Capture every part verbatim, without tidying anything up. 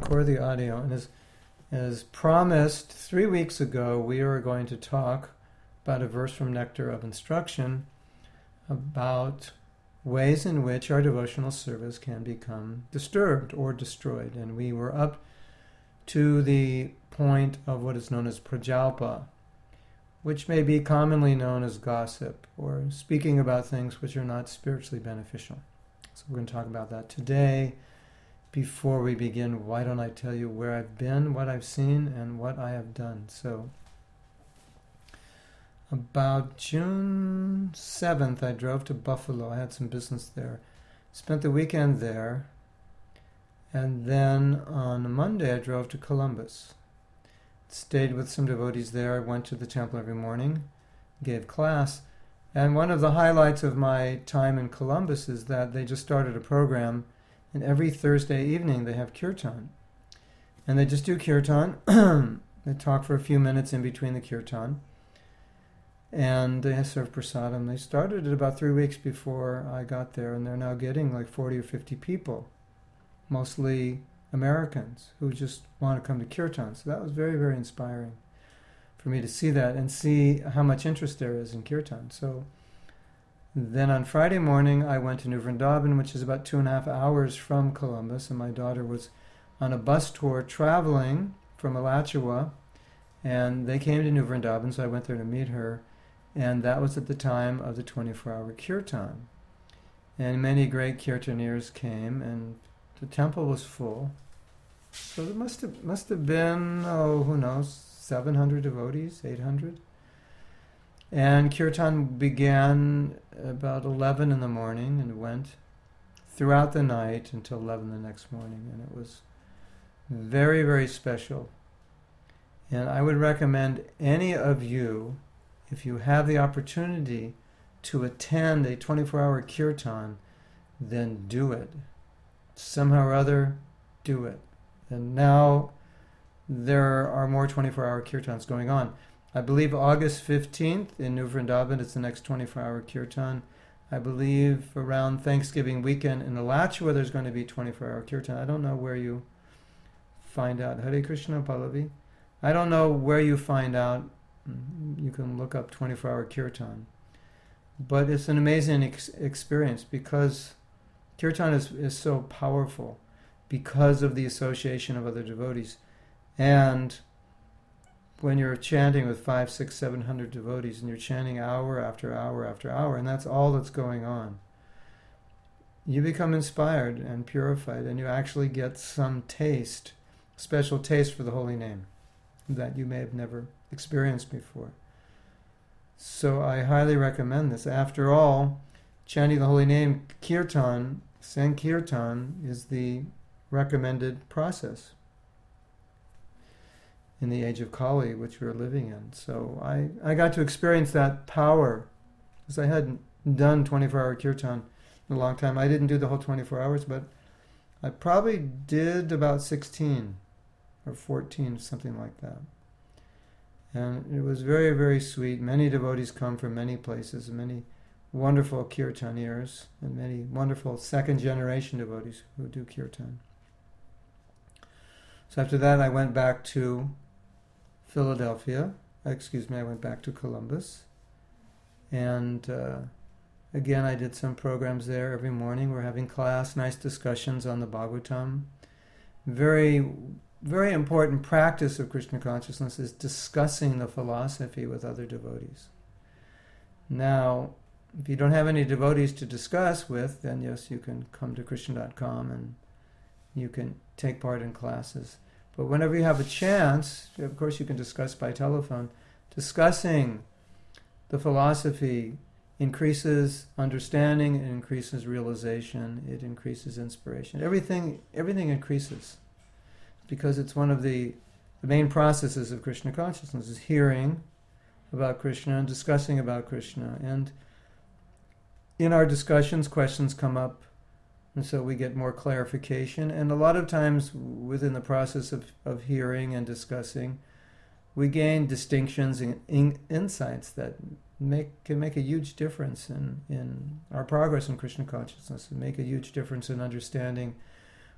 record the audio. And as, as promised three weeks ago, we are going to talk about a verse from Nectar of Instruction about ways in which our devotional service can become disturbed or destroyed. And we were up to the point of what is known as prajalpa, which may be commonly known as gossip or speaking about things which are not spiritually beneficial. So we're going to talk about that today. Before we begin, why don't I tell you where I've been, what I've seen, and what I have done. So, about June seventh, I drove to Buffalo. I had some business there. Spent the weekend there. And then on Monday, I drove to Columbus. Stayed with some devotees there. I went to the temple every morning, gave class. And one of the highlights of my time in Columbus is that they just started a program, and every Thursday evening they have kirtan. And they just do kirtan. They talk for a few minutes in between the kirtan. And they serve prasadam. They started it about three weeks before I got there, and they're now getting like forty or fifty people, mostly Americans, who just want to come to kirtan. So that was very, very inspiring for me to see that and see how much interest there is in kirtan. So then on Friday morning, I went to New Vrindavan, which is about two and a half hours from Columbus, and my daughter was on a bus tour traveling from Alachua, and they came to New Vrindavan, so I went there to meet her, and that was at the time of the twenty-four hour kirtan. And many great kirtaniers came, and the temple was full. So there must have, must have been, oh, who knows, seven hundred devotees, eight hundred. And kirtan began about eleven in the morning and went throughout the night until eleven the next morning. And it was very, very special. And I would recommend any of you, if you have the opportunity to attend a twenty-four hour kirtan, then do it. Somehow or other, do it. And now there are more twenty-four hour kirtans going on. I believe August fifteenth in New Vrindavan, it's the next twenty-four hour kirtan. I believe around Thanksgiving weekend in Alachua there's going to be twenty-four hour kirtan. I don't know where you find out. Hare Krishna, Pallavi. I don't know where you find out. You can look up twenty-four hour kirtan. But it's an amazing ex- experience because kirtan is, is so powerful because of the association of other devotees. And when you're chanting with five, six, seven hundred devotees, and you're chanting hour after hour after hour, and that's all that's going on, you become inspired and purified, and you actually get some taste, special taste for the holy name that you may have never experienced before. So I highly recommend this. After all, chanting the holy name, kirtan, sankirtan, is the recommended process in the age of Kali, which we're living in. So I, I got to experience that power, because I hadn't done twenty-four hour kirtan in a long time. I didn't do the whole twenty-four hours, but I probably did about sixteen or fourteen, something like that. And it was very, very sweet. Many devotees come from many places, many wonderful kirtaniers, and many wonderful second generation devotees who do kirtan. So after that, I went back to Philadelphia. Excuse me, I went back to Columbus. And uh, again, I did some programs there every morning. We're having class, nice discussions on the Bhagavatam. Very, very important practice of Krishna consciousness is discussing the philosophy with other devotees. Now, if you don't have any devotees to discuss with, then yes, you can come to krishna dot com and you can take part in classes. But whenever you have a chance, of course you can discuss by telephone. Discussing the philosophy increases understanding, it increases realization, it increases inspiration. Everything everything increases because it's one of the, the main processes of Krishna consciousness is hearing about Krishna and discussing about Krishna. And in our discussions, questions come up, and so we get more clarification. And a lot of times within the process of, of hearing and discussing, we gain distinctions and in, insights that make can make a huge difference in, in our progress in Krishna consciousness and make a huge difference in understanding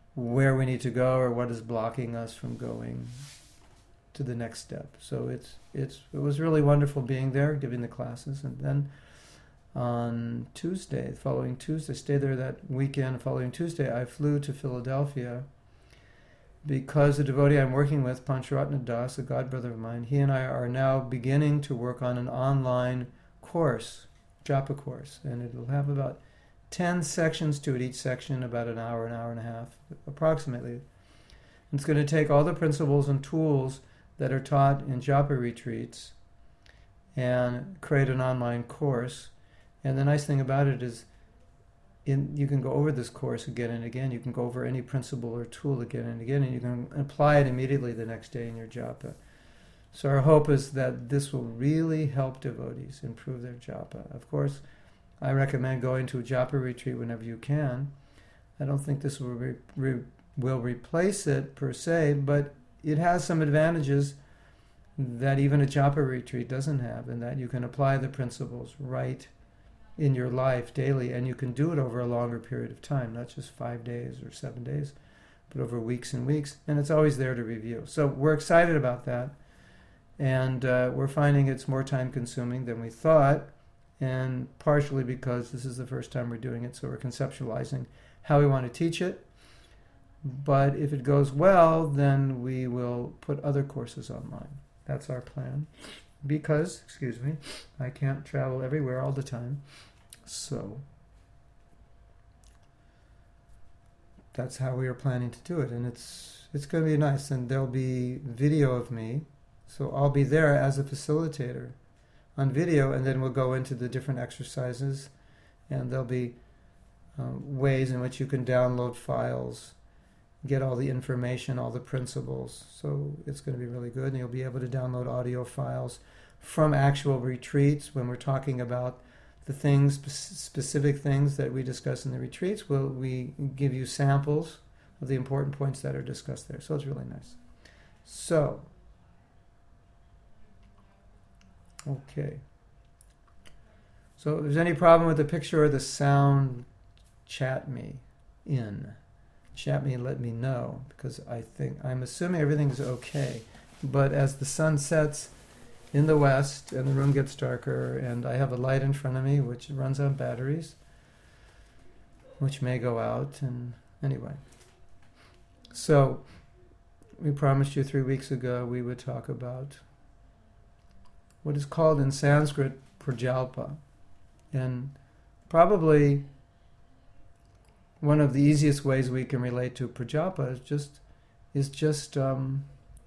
where we need to go or what is blocking us from going to the next step. So it's it's it was really wonderful being there, giving the classes, and then on Tuesday, the following Tuesday, stayed there that weekend. Following Tuesday, I flew to Philadelphia because the devotee I'm working with, Pancharatna Das, a godbrother of mine, he and I are now beginning to work on an online course, japa course, and it'll have about ten sections to it, each section about an hour, an hour and a half, approximately. It's going to take all the principles and tools that are taught in japa retreats and create an online course. And the nice thing about it is in, you can go over this course again and again. You can go over any principle or tool again and again, and you can apply it immediately the next day in your japa. So our hope is that this will really help devotees improve their japa. Of course, I recommend going to a japa retreat whenever you can. I don't think this will, re- re- will replace it per se, but it has some advantages that even a japa retreat doesn't have, in that you can apply the principles right in your life daily, and you can do it over a longer period of time, not just five days or seven days, but over weeks and weeks, and it's always there to review. So we're excited about that, and uh, we're finding it's more time consuming than we thought, and partially because this is the first time we're doing it, so we're conceptualizing how we want to teach it. But if it goes well, then we will put other courses online. That's our plan. Because, excuse me, I can't travel everywhere all the time. So that's how we are planning to do it. And it's it's going to be nice. And there'll be video of me. So I'll be there as a facilitator on video, and then we'll go into the different exercises. And there'll be um, ways in which you can download files, get all the information, all the principles. So it's going to be really good. And you'll be able to download audio files from actual retreats when we're talking about the things, specific things that we discuss in the retreats. We'll, we give you samples of the important points that are discussed there. So it's really nice. So, okay. So if there's any problem with the picture or the sound, chat me in. Chat me and let me know, because I think, I'm assuming everything's okay. But as the sun sets in the west and the room gets darker, and I have a light in front of me which runs on batteries, which may go out, and anyway. So we promised you three weeks ago we would talk about what is called in Sanskrit prajalpa. And probably one of the easiest ways we can relate to prajalpa is just is just um,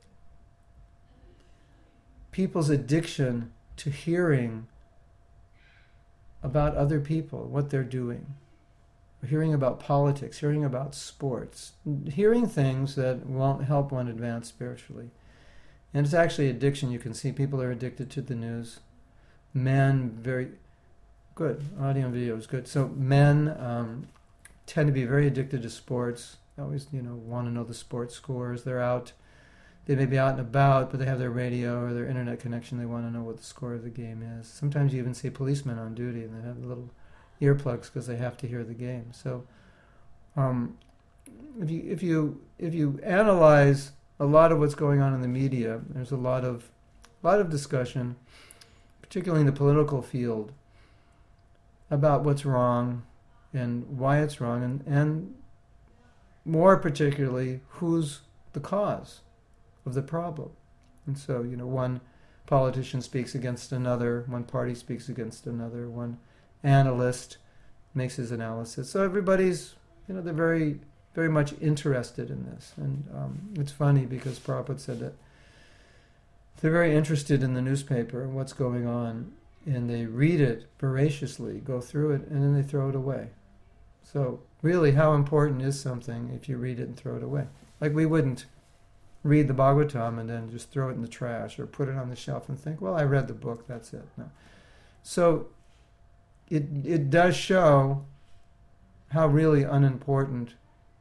people's addiction to hearing about other people, what they're doing, hearing about politics, hearing about sports, hearing things that won't help one advance spiritually. And it's actually addiction. You can see people are addicted to the news. Men, very good. Audio and video is good. So men um, tend to be very addicted to sports. They always, you know, want to know the sports scores. They're out. They may be out and about, but they have their radio or their internet connection. They want to know what the score of the game is. Sometimes you even see policemen on duty, and they have little earplugs because they have to hear the game. So, um, if you if you if you analyze a lot of what's going on in the media, there's a lot of a lot of discussion, particularly in the political field, about what's wrong and why it's wrong, and, and more particularly, who's the cause of the problem. And so, you know, one politician speaks against another, one party speaks against another, one analyst makes his analysis. So everybody's, you know, they're very, very much interested in this. And um, it's funny because Prabhupada said that they're very interested in the newspaper and what's going on, and they read it voraciously, go through it, and then they throw it away. So really, how important is something if you read it and throw it away? Like, we wouldn't read the Bhagavatam and then just throw it in the trash or put it on the shelf and think, well, I read the book, that's it. No. So it it does show how really unimportant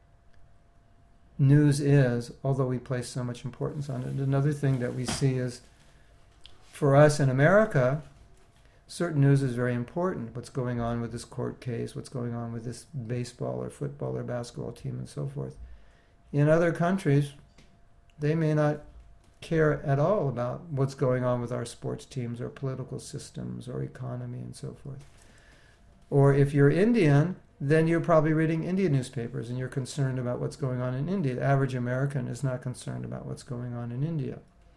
news is, although we place so much importance on it. Another thing that we see is, for us in America, certain news is very important. What's going on with this court case, what's going on with this baseball or football or basketball team and so forth. in other countries, they may not care at all about what's going on with our sports teams or political systems or economy and so forth. Or if you're Indian, then you're probably reading Indian newspapers and you're concerned about what's going on in India. The average American is not concerned about what's going on in India.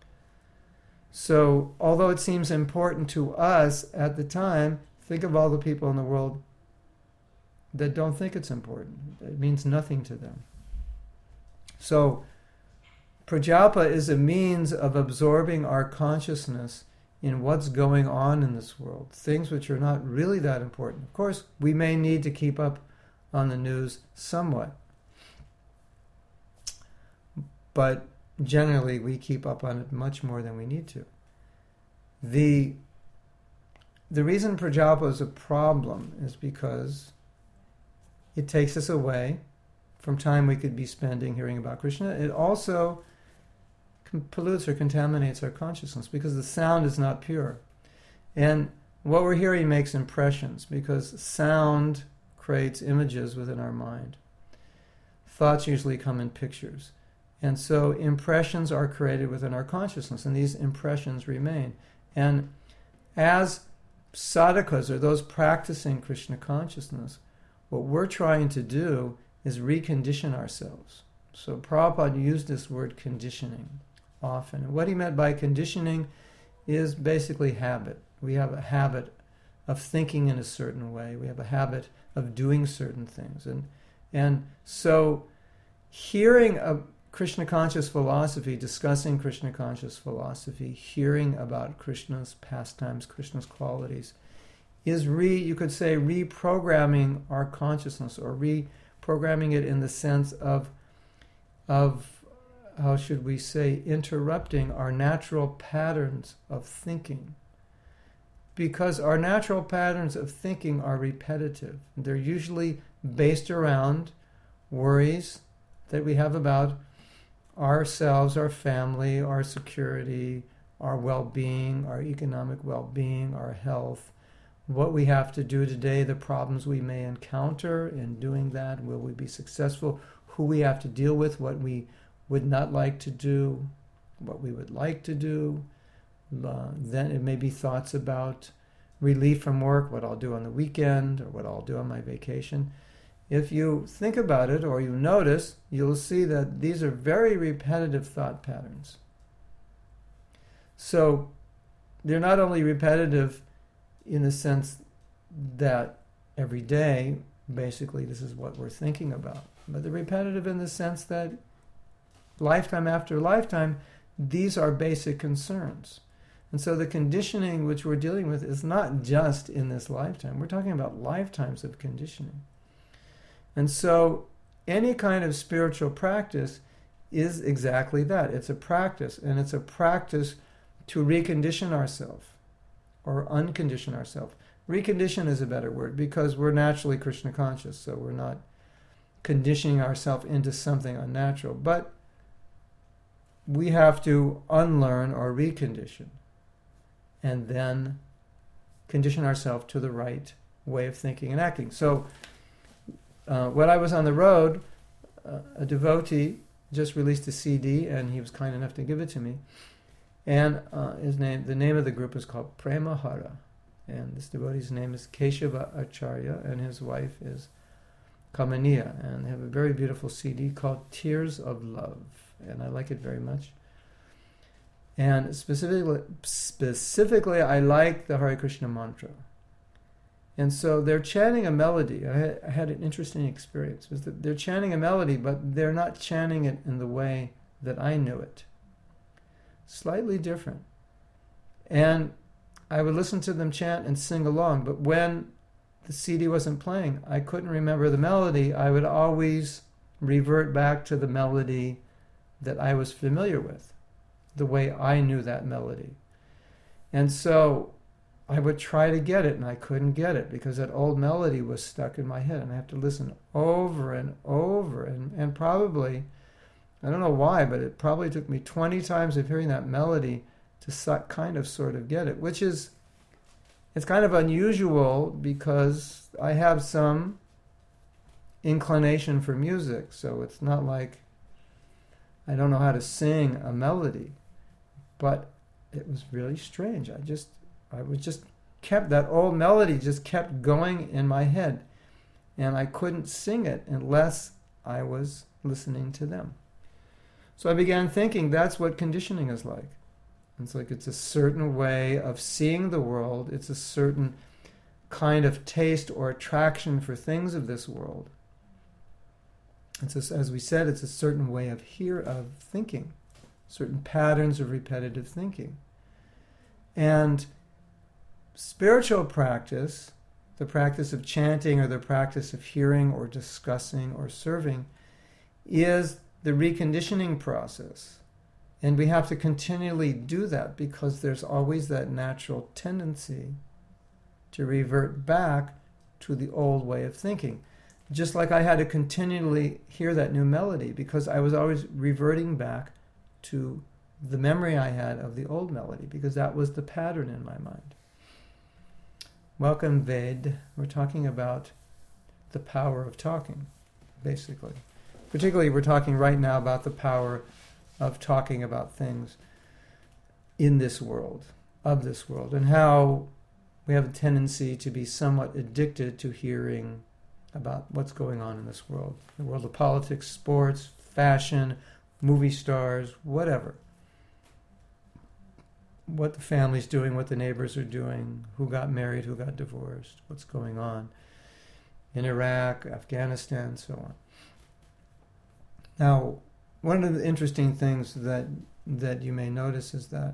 So, although it seems important to us at the time, think of all the people in the world that don't think it's important. It means nothing to them. So, Prajalpa is a means of absorbing our consciousness in what's going on in this world, things which are not really that important. Of course, we may need to keep up on the news somewhat, but generally we keep up on it much more than we need to. The, the reason Prajalpa is a problem is because it takes us away from time we could be spending hearing about Krishna. It also pollutes or contaminates our consciousness because the sound is not pure. And what we're hearing makes impressions because sound creates images within our mind. Thoughts usually come in pictures. And so impressions are created within our consciousness, and these impressions remain. And as sadhakas, or those practicing Krishna consciousness, what we're trying to do is recondition ourselves. So Prabhupada used this word conditioning often. And what he meant by conditioning is basically habit. We have a habit of thinking in a certain way. We have a habit of doing certain things. And, and so hearing a Krishna conscious philosophy, discussing Krishna conscious philosophy, hearing about Krishna's pastimes, Krishna's qualities, is re, you could say, reprogramming our consciousness, or reprogramming it in the sense of, of, how should we say, interrupting our natural patterns of thinking. Because our natural patterns of thinking are repetitive. They're usually based around worries that we have about ourselves, our family, our security, our well-being, our economic well-being, our health, what we have to do today, the problems we may encounter in doing that, will we be successful, who we have to deal with, what we would not like to do, what we would like to do. Uh, then it may be thoughts about relief from work, what I'll do on the weekend, or what I'll do on my vacation. If you think about it, or you notice, you'll see that these are very repetitive thought patterns. So they're not only repetitive in the sense that every day, basically, this is what we're thinking about, but they're repetitive in the sense that lifetime after lifetime, these are basic concerns. And so the conditioning which we're dealing with is not just in this lifetime. We're talking about lifetimes of conditioning. And so any kind of spiritual practice is exactly that. It's a practice, and it's a practice to recondition ourselves or uncondition ourselves. Recondition is a better word because we're naturally Krishna conscious, so we're not conditioning ourselves into something unnatural. But we have to unlearn or recondition and then condition ourselves to the right way of thinking and acting. So uh, when I was on the road, uh, a devotee just released a C D, and he was kind enough to give it to me. And uh, his name, the name of the group is called Prema Hara. And this devotee's name is Keshava Acharya, and his wife is Kamaniya. And they have a very beautiful C D called Tears of Love. And I like it very much. And specifically, specifically, I like the Hare Krishna mantra. And so they're chanting a melody. I had, I had an interesting experience. Was that they're chanting a melody, but they're not chanting it in the way that I knew it. Slightly different. And I would listen to them chant and sing along, but when the C D wasn't playing, I couldn't remember the melody. I would always revert back to the melody that I was familiar with, the way I knew that melody. And so I would try to get it, and I couldn't get it because that old melody was stuck in my head, and I have to listen over and over, and, and probably, I don't know why, but it probably took me twenty times of hearing that melody to so, kind of sort of get it, which is, it's kind of unusual because I have some inclination for music, so it's not like I don't know how to sing a melody, but it was really strange. I just, I was just kept, that old melody just kept going in my head, and I couldn't sing it unless I was listening to them. So I began thinking that's what conditioning is like. It's like it's a certain way of seeing the world. It's a certain kind of taste or attraction for things of this world. It's a, as we said, it's a certain way of hear of thinking, certain patterns of repetitive thinking. And spiritual practice, the practice of chanting or the practice of hearing or discussing or serving, is the reconditioning process. And we have to continually do that because there's always that natural tendency to revert back to the old way of thinking. Just like I had to continually hear that new melody because I was always reverting back to the memory I had of the old melody because that was the pattern in my mind. Welcome, Ved. We're talking about the power of talking, basically. Particularly, we're talking right now about the power of talking about things in this world, of this world, and how we have a tendency to be somewhat addicted to hearing about what's going on in this world. The world of politics, sports, fashion, movie stars, whatever. What the family's doing, what the neighbors are doing, who got married, who got divorced, what's going on in Iraq, Afghanistan, so on. Now, one of the interesting things that that you may notice is that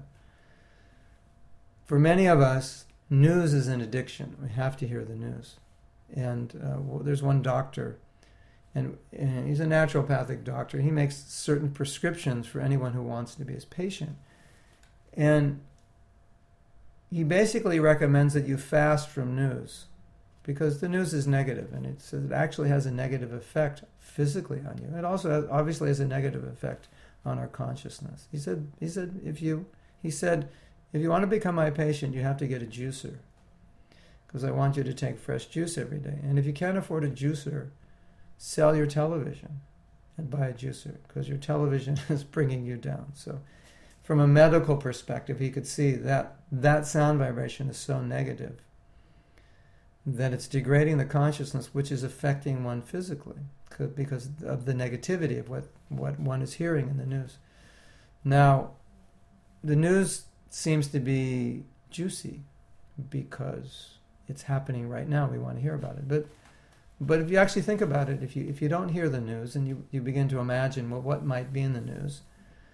for many of us, news is an addiction. We have to hear the news. And uh, well, there's one doctor, and, and he's a naturopathic doctor. He makes certain prescriptions for anyone who wants to be his patient. And he basically recommends that you fast from news because the news is negative, and it's, it actually has a negative effect physically on you. It also has, obviously has a negative effect on our consciousness. He said, he said, if you, he said, if you want to become my patient, you have to get a juicer, because I want you to take fresh juice every day. And if you can't afford a juicer, sell your television and buy a juicer, because your television is bringing you down. So from a medical perspective, he could see that that sound vibration is so negative that it's degrading the consciousness, which is affecting one physically because of the negativity of what, what one is hearing in the news. Now, the news seems to be juicy because it's happening right now. We want to hear about it. But but if you actually think about it, if you if you don't hear the news and you, you begin to imagine well, what might be in the news,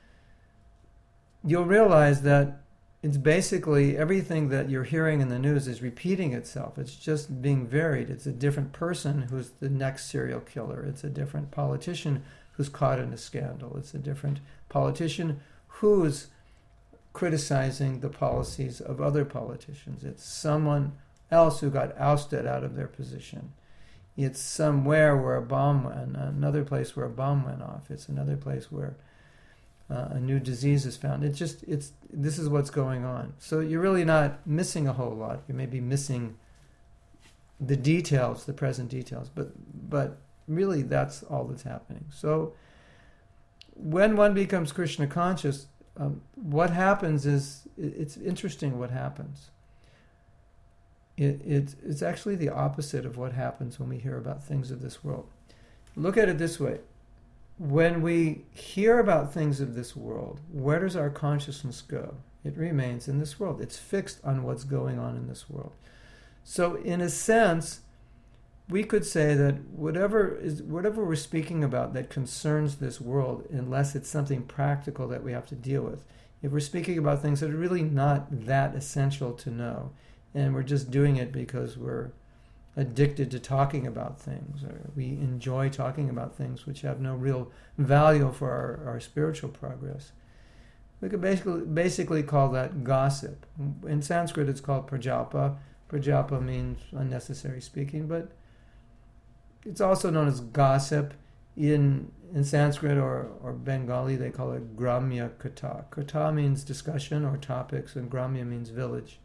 you'll realize that it's basically everything that you're hearing in the news is repeating itself. It's just being varied. It's a different person who's the next serial killer. It's a different politician who's caught in a scandal. It's a different politician who's criticizing the policies of other politicians. It's someone else who got ousted out of their position. It's somewhere where a bomb went, another place where a bomb went off. It's another place where uh, a new disease is found. It's just, it's this is what's going on. So you're really not missing a whole lot. You may be missing the details, the present details, but but really that's all that's happening. So when one becomes Krishna conscious, um, what happens is, it's interesting what happens. It, it, it's actually the opposite of what happens when we hear about things of this world. Look at it this way. When we hear about things of this world, where does our consciousness go? It remains in this world. It's fixed on what's going on in this world. So in a sense, we could say that whatever is whatever we're speaking about that concerns this world, unless it's something practical that we have to deal with, if we're speaking about things that are really not that essential to know, and we're just doing it because we're addicted to talking about things, or we enjoy talking about things which have no real value for our, our spiritual progress, we could basically basically call that gossip. In Sanskrit it's called prajalpa. Prajalpa means unnecessary speaking, but it's also known as gossip. In in Sanskrit or, or Bengali they call it gramya katha. Katha means discussion or topics, and gramya means village.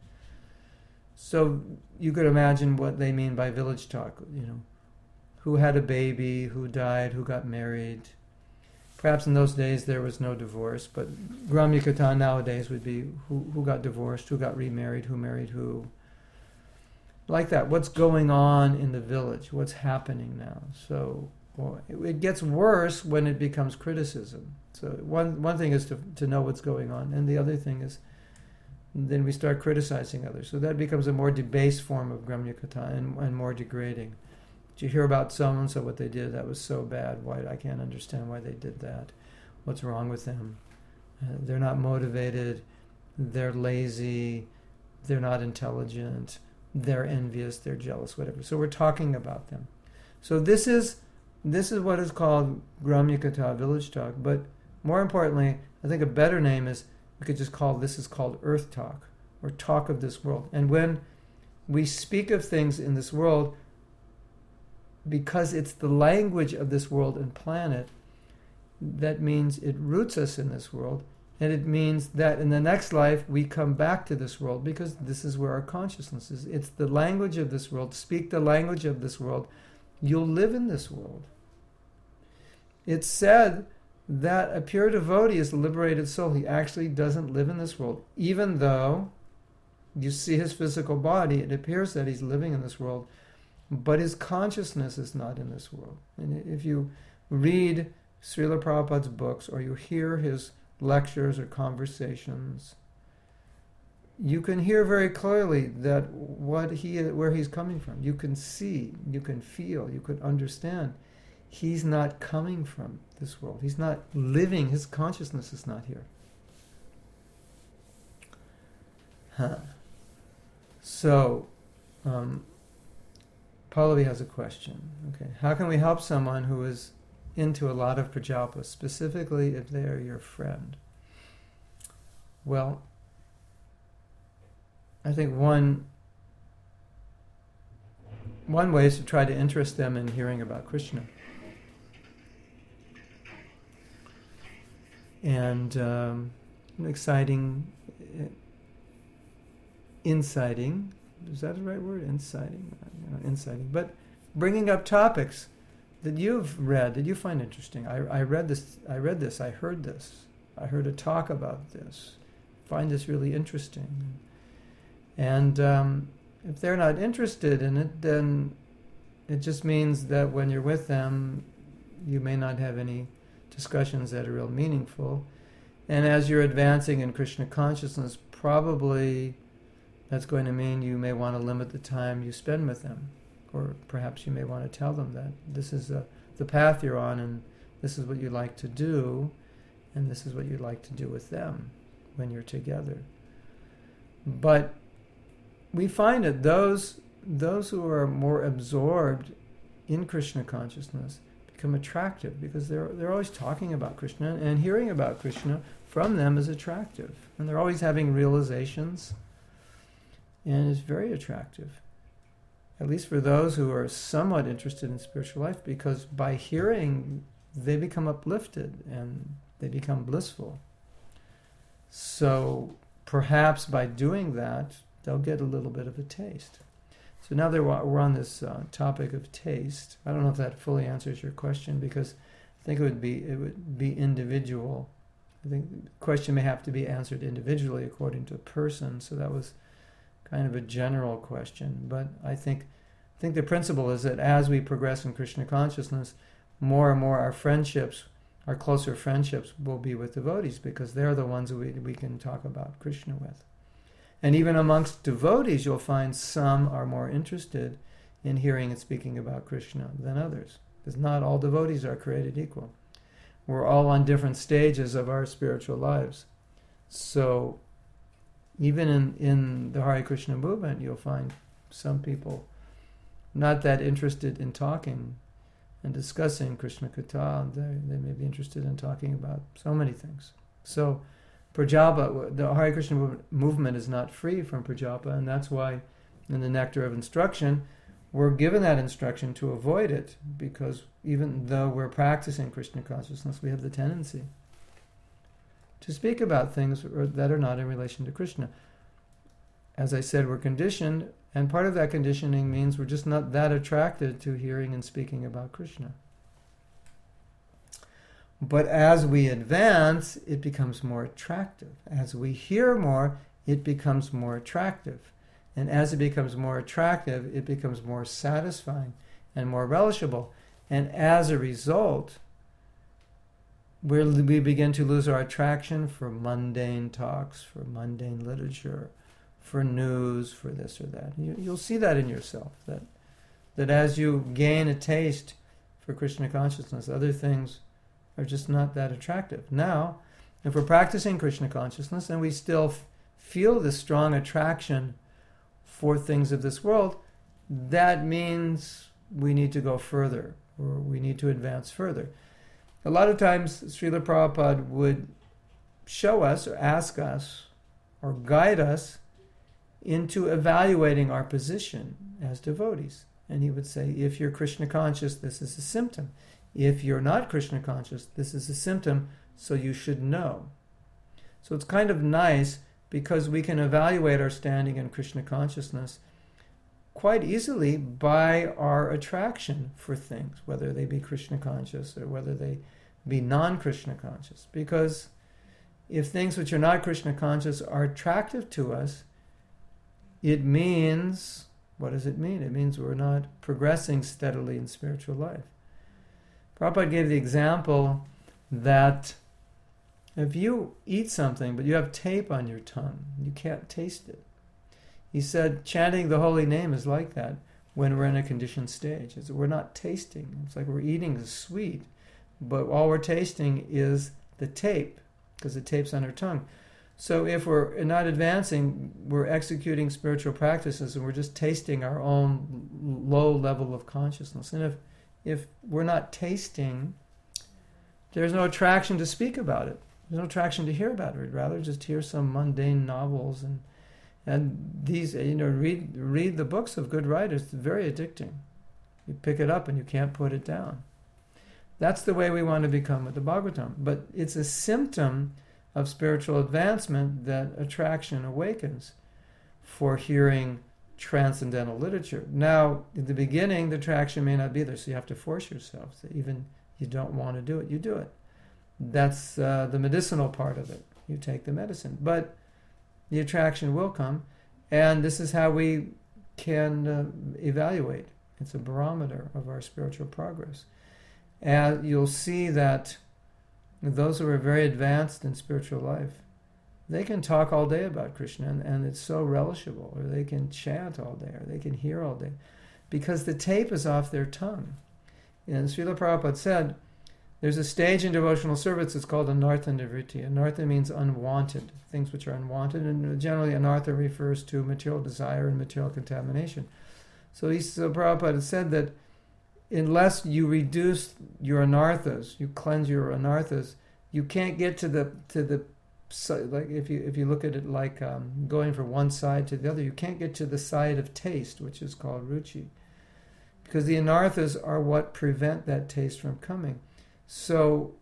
So you could imagine what they mean by village talk, you know, who had a baby, who died, who got married, Perhaps in those days there was no divorce, but Gramya-katha nowadays would be who, who got divorced, who got remarried, who married who. Like that. What's going on in the village? What's happening now? So well, it, it gets worse when it becomes criticism. So one one thing is to to know what's going on, and the other thing is then we start criticizing others. So that becomes a more debased form of Gramya-katha and, and more degrading. Did you hear about so-and-so, what they did? That was so bad. Why I can't understand why they did that. What's wrong with them? Uh, they're not motivated. They're lazy. They're not intelligent. They're envious. They're jealous, whatever. So we're talking about them. So this is this is what is called Gramya-katha, village talk. But more importantly, I think a better name is, we could just call this is called earth talk, or talk of this world. And when we speak of things in this world, because it's the language of this world and planet, that means it roots us in this world, and it means that in the next life we come back to this world, because this is where our consciousness is. It's the language of this world. Speak the language of this world. You'll live in this world. It's said that a pure devotee is a liberated soul. He actually doesn't live in this world. Even though you see his physical body, it appears that he's living in this world, but his consciousness is not in this world. And if you read Srila Prabhupada's books, or you hear his lectures or conversations, you can hear very clearly that what he, where he's coming from. You can see, you can feel, you can understand. He's not coming from this world. He's not living. His consciousness is not here. Huh. So, um, Pallavi has a question. Okay, how can we help someone who is into a lot of prajalpas, specifically if they are your friend? Well, I think one one way is to try to interest them in hearing about Krishna. And um, exciting, uh, inciting, is that the right word? Inciting? Uh, inciting. But bringing up topics that you've read, that you find interesting. I, I read this, I read this, I heard this. I heard a talk about this. Find this really interesting. And um, if they're not interested in it, then it just means that when you're with them, you may not have any discussions that are real meaningful. And as you're advancing in Krishna consciousness, probably that's going to mean you may want to limit the time you spend with them. Or perhaps you may want to tell them that this is a, the path you're on, and this is what you like to do, and this is what you'd like to do with them when you're together. But we find that those those who are more absorbed in Krishna consciousness become attractive, because they're they're always talking about Krishna, and hearing about Krishna from them is attractive. And they're always having realizations, and it's very attractive. At least for those who are somewhat interested in spiritual life, because by hearing, they become uplifted and they become blissful. So perhaps by doing that, they'll get a little bit of a taste. So now that we're on this uh, topic of taste, I don't know if that fully answers your question, because I think it would be it would be individual. I think the question may have to be answered individually according to a person. So that was kind of a general question, but I think I think the principle is that as we progress in Krishna consciousness, more and more our friendships, our closer friendships, will be with devotees, because they're the ones we we can talk about Krishna with. And even amongst devotees, you'll find some are more interested in hearing and speaking about Krishna than others, because not all devotees are created equal. We're all on different stages of our spiritual lives. So even in, in the Hare Krishna movement, you'll find some people not that interested in talking and discussing Krishna Katha. They, they may be interested in talking about so many things. So Prajalpa, the Hare Krishna movement is not free from Prajalpa, and that's why in the Nectar of Instruction, we're given that instruction to avoid it, because even though we're practicing Krishna consciousness, we have the tendency to speak about things that are not in relation to Krishna. As I said, we're conditioned, and part of that conditioning means we're just not that attracted to hearing and speaking about Krishna. But as we advance, it becomes more attractive. As we hear more, it becomes more attractive. And as it becomes more attractive, it becomes more satisfying and more relishable. And as a result, we're, we begin to lose our attraction for mundane talks, for mundane literature, for news, for this or that. You, you'll see that in yourself, that, that as you gain a taste for Krishna consciousness, other things are just not that attractive. Now, if we're practicing Krishna consciousness and we still f- feel this strong attraction for things of this world, that means we need to go further, or we need to advance further. A lot of times, Srila Prabhupada would show us, or ask us, or guide us into evaluating our position as devotees. And he would say, if you're Krishna conscious, this is a symptom. If you're not Krishna conscious, this is a symptom, so you should know. So it's kind of nice because we can evaluate our standing in Krishna consciousness quite easily by our attraction for things, whether they be Krishna conscious or whether they be non-Krishna conscious. Because if things which are not Krishna conscious are attractive to us, it means, what does it mean? It means we're not progressing steadily in spiritual life. Prabhupada gave the example that if you eat something but you have tape on your tongue, you can't taste it. He said chanting the holy name is like that when we're in a conditioned stage. It's, we're not tasting. It's like we're eating the sweet, but all we're tasting is the tape, because the tape's on our tongue. So if we're not advancing, we're executing spiritual practices and we're just tasting our own low level of consciousness. And if if we're not tasting, there's no attraction to speak about it. There's no attraction to hear about it. We'd rather just hear some mundane novels and and these, you know, read read the books of good writers. It's very addicting. You pick it up and you can't put it down. That's the way we want to become with the Bhagavatam. But it's a symptom of spiritual advancement that attraction awakens for hearing transcendental literature. Now, in the beginning, the attraction may not be there, so you have to force yourself. So even you don't want to do it, you do it. That's uh, the medicinal part of it. You take the medicine. But the attraction will come, and this is how we can uh, evaluate. It's a barometer of our spiritual progress. And you'll see that those who are very advanced in spiritual life, they can talk all day about Krishna, and, and it's so relishable, or they can chant all day, or they can hear all day, because the tape is off their tongue. And Srila Prabhupada said, there's a stage in devotional service, it's called anartha nivritti. Anartha means unwanted, things which are unwanted, and generally anartha refers to material desire and material contamination. So, he, so Prabhupada said that unless you reduce your anarthas, you cleanse your anarthas, you can't get to the to the like if you if you look at it like um, going from one side to the other, you can't get to the side of taste, which is called ruchi, because the anarthas are what prevent that taste from coming. So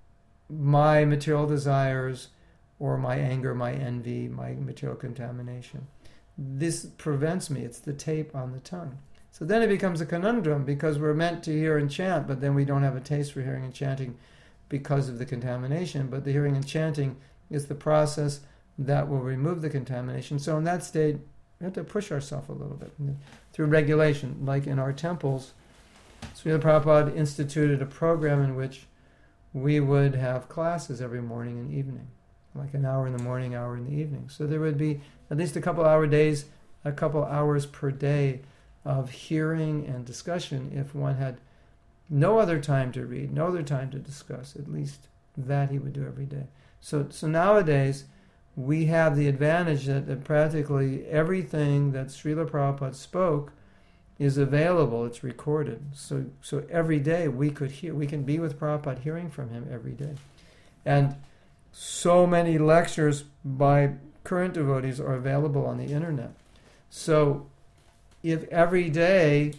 my material desires, or my anger, my envy, my material contamination, this prevents me. It's the tape on the tongue. So then it becomes a conundrum, because we're meant to hear and chant, but then we don't have a taste for hearing and chanting because of the contamination. But the hearing and chanting is the process that will remove the contamination. So in that state, we have to push ourselves a little bit through regulation. Like in our temples, Srila Prabhupada instituted a program in which we would have classes every morning and evening, like an hour in the morning, hour in the evening. So there would be at least a couple hour days, a couple hours per day of hearing and discussion. If one had no other time to read, no other time to discuss, at least that he would do every day. So so nowadays, we have the advantage that, that practically everything that Srila Prabhupada spoke is available, it's recorded. So so every day we could hear, we can be with Prabhupada hearing from him every day. And so many lectures by current devotees are available on the internet. So if every day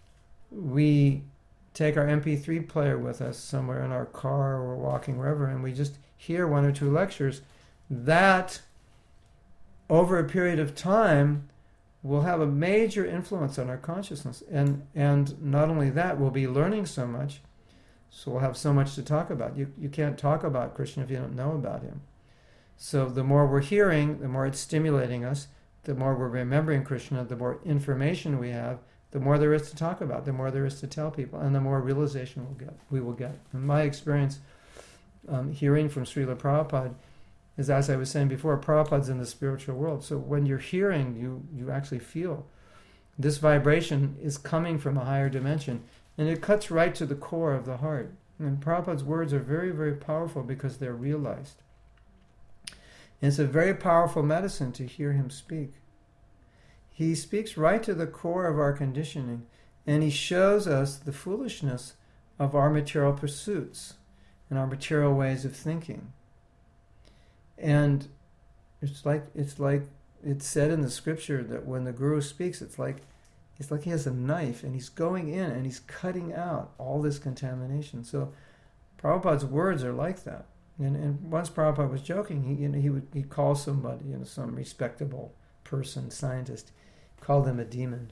we take our M P three player with us somewhere in our car or walking wherever, and we just hear one or two lectures, that over a period of time will have a major influence on our consciousness. And and not only that, we'll be learning so much So we'll have so much to talk about. You, you can't talk about Krishna if you don't know about him. So the more we're hearing, the more it's stimulating us, the more we're remembering Krishna, the more information we have, the more there is to talk about, the more there is to tell people, and the more realization we'll get, we will get. In my experience, um, hearing from Srila Prabhupada is, as I was saying before, Prabhupada's in the spiritual world. So when you're hearing, you, you actually feel this vibration is coming from a higher dimension, and it cuts right to the core of the heart. And Prabhupada's words are very, very powerful because they're realized. And it's a very powerful medicine to hear him speak. He speaks right to the core of our conditioning, and he shows us the foolishness of our material pursuits and our material ways of thinking. And it's like it's like it's said in the scripture that when the Guru speaks, it's like it's like he has a knife and he's going in and he's cutting out all this contamination. So Prabhupada's words are like that. And, and once Prabhupada was joking, he you know, he would he call somebody, you know, some respectable person, scientist, called them a demon.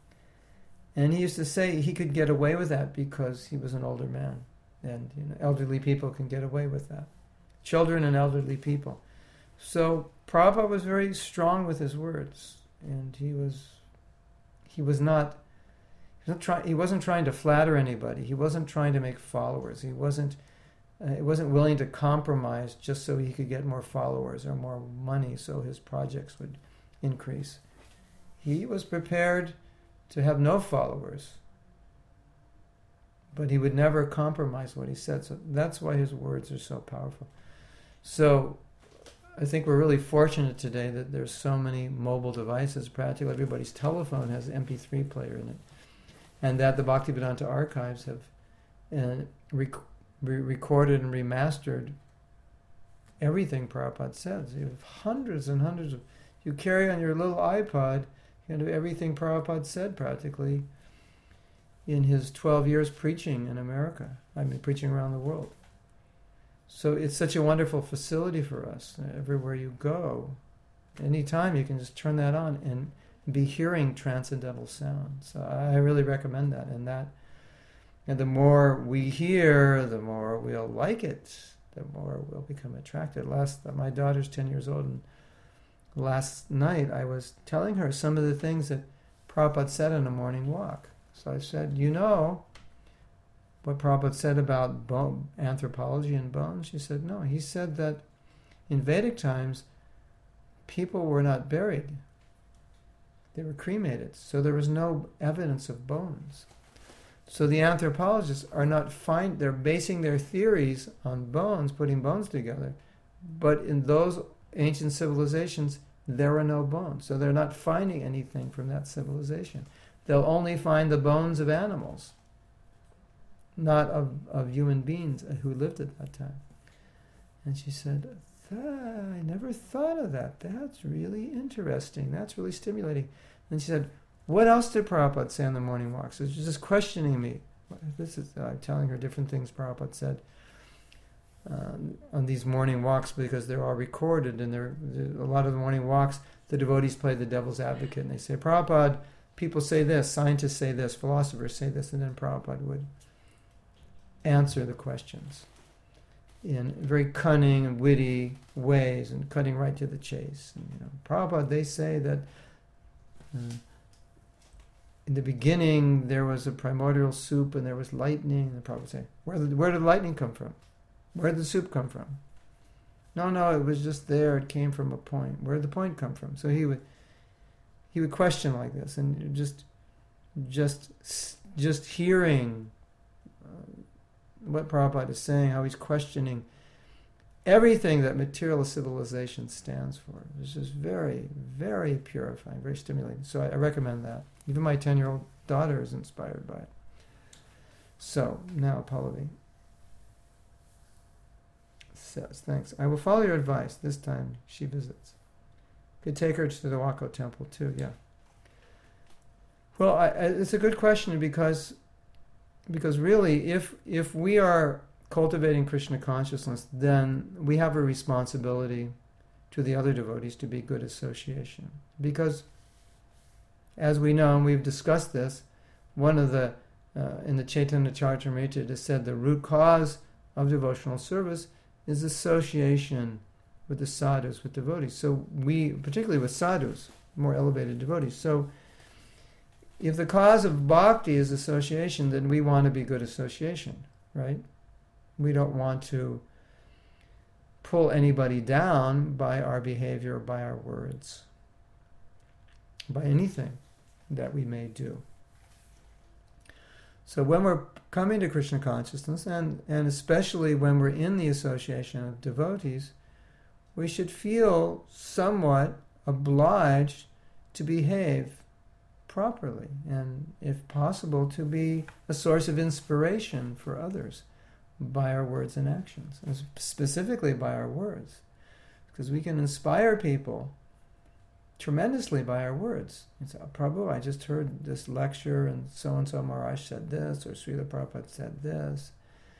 And he used to say he could get away with that because he was an older man, and you know, elderly people can get away with that. Children and elderly people. So Prabhupada was very strong with his words, and he was he was not he wasn't, try, he wasn't trying to flatter anybody. He wasn't trying to make followers. He wasn't uh, he wasn't willing to compromise just so he could get more followers or more money so his projects would increase. He was prepared to have no followers, but he would never compromise what he said. So that's why his words are so powerful. So I think we're really fortunate today that there's so many mobile devices. Practically everybody's telephone has an M P three player in it, and that the Bhaktivedanta archives have uh, rec- re- recorded and remastered everything Prabhupada says. You have hundreds and hundreds of. You carry on your little iPod, you know, everything Prabhupada said practically in his twelve years preaching in America. I mean, preaching around the world. So it's such a wonderful facility for us. Everywhere you go, anytime you can just turn that on and be hearing transcendental sound. So I really recommend that. And that, and the more we hear, the more we'll like it. The more we'll become attracted. Last, my daughter's ten years old, and last night I was telling her some of the things that Prabhupada said in a morning walk. So I said, you know what Prabhupada said about bone, anthropology and bones? She said, no. He said that in Vedic times, people were not buried. They were cremated. So there was no evidence of bones. So the anthropologists are not find they're basing their theories on bones, putting bones together. But in those ancient civilizations, there were no bones. So they're not finding anything from that civilization. They'll only find the bones of animals, not of, of human beings who lived at that time. And she said, I never thought of that. That's really interesting. That's really stimulating. And she said, what else did Prabhupada say on the morning walks? So she's just questioning me. This is uh, telling her different things Prabhupada said um, on these morning walks, because they're all recorded, and they're, a lot of the morning walks, the devotees play the devil's advocate, and they say, Prabhupada, people say this, scientists say this, philosophers say this, and then Prabhupada would answer the questions in very cunning and witty ways, and cutting right to the chase. And, you know, Prabhupada, they say that uh, in the beginning there was a primordial soup and there was lightning. And Prabhupada would say, where did, where did the lightning come from? Where did the soup come from? No, no, it was just there. It came from a point. Where did the point come from? So he would he would question like this, and just just just hearing uh, what Prabhupada is saying, how he's questioning everything that materialist civilization stands for. It's just very, very purifying, very stimulating. So I, I recommend that. Even my ten-year-old daughter is inspired by it. So, now Pallavi says, thanks. I will follow your advice. This time she visits. Could take her to the Wako temple too, yeah. Well, I, I, it's a good question because because really, if if we are cultivating Krishna consciousness, then we have a responsibility to the other devotees to be good association. Because, as we know, and we've discussed this, one of the uh, in the Chaitanya Charitamrita, it is said the root cause of devotional service is association with the sadhus, with devotees. So we, particularly with sadhus, more elevated devotees. So if the cause of bhakti is association, then we want to be good association, right? We don't want to pull anybody down by our behavior, by our words, by anything that we may do. So when we're coming to Krishna consciousness, and, and especially when we're in the association of devotees, we should feel somewhat obliged to behave properly, and if possible, to be a source of inspiration for others by our words and actions, and specifically by our words, because we can inspire people tremendously by our words. It's, oh, Prabhu, I just heard this lecture, and so-and-so Maharaj said this, or Srila Prabhupada said this,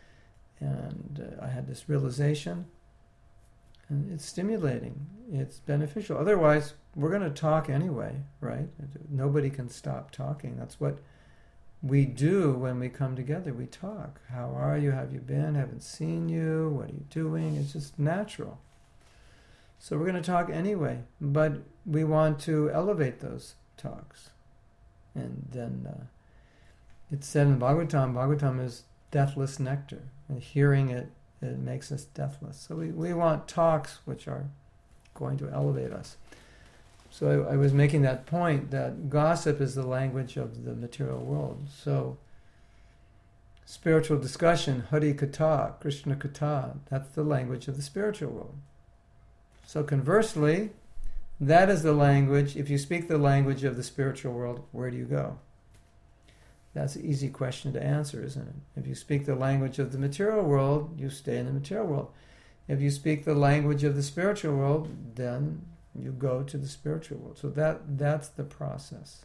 and uh, I had this realization. And it's stimulating. It's beneficial. Otherwise, we're going to talk anyway, right? Nobody can stop talking. That's what we do when we come together. We talk. How are you? Have you been? Haven't seen you. What are you doing? It's just natural. So we're going to talk anyway, but we want to elevate those talks. And then uh, it's said in Bhagavatam, Bhagavatam is deathless nectar. And hearing it, it makes us deathless. So we, we want talks which are going to elevate us. So I, I was making that point that gossip is the language of the material world. So spiritual discussion, Hari Katha, Krishna Katha, that's the language of the spiritual world. So conversely, that is the language. If you speak the language of the spiritual world, where do you go? That's an easy question to answer, isn't it? If you speak the language of the material world, you stay in the material world. If you speak the language of the spiritual world, then you go to the spiritual world. So that that's the process.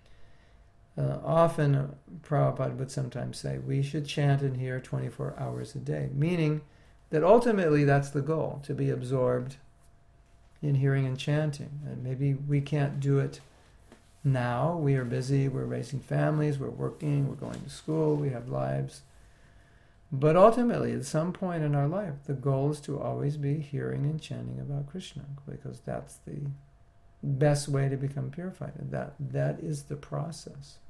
Uh, often, uh, Prabhupada would sometimes say, we should chant in here twenty-four hours a day, meaning that ultimately that's the goal, to be absorbed in hearing and chanting. And maybe we can't do it now. We are busy, we're raising families, we're working, we're going to school, we have lives. But ultimately, at some point in our life, the goal is to always be hearing and chanting about Krishna, because that's the best way to become purified. And that that is the process.